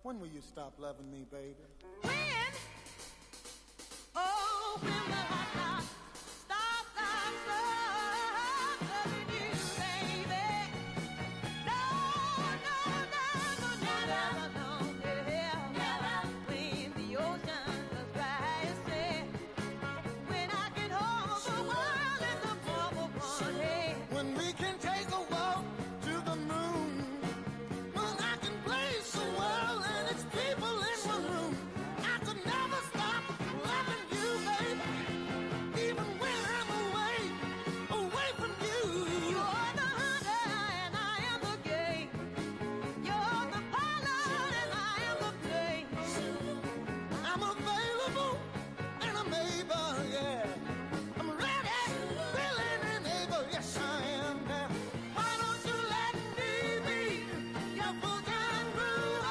When will you stop loving me, baby? When? Oh, when will I stop loving you, baby? No, no, no, no, never, no, never. When the ocean is dry and sad, when I get home, the world is a bubble party. When we can take a walk to the moon, when I can place the world and its people in one room, I could never stop loving you, baby. Even when I'm away, away from you. You're the hunter and I am the game. You're the pilot and I am the plane. I'm available and I'm able, yeah. I'm ready, willing and able, yes I am now. Why don't you let me be your full-time groove?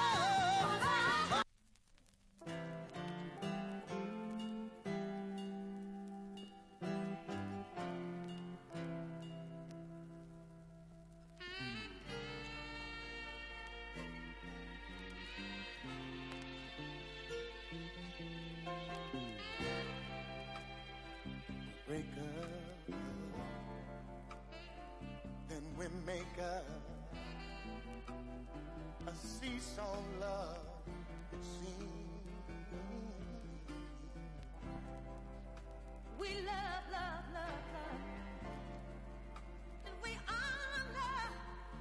Break up, then we make a seesaw love, it seems. We love, love, love, love. And we all love.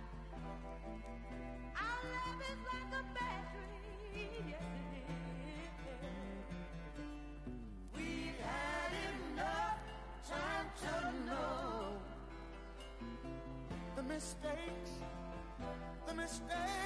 Our love is like a battery. Yes, it is. We've had enough time to know The mistakes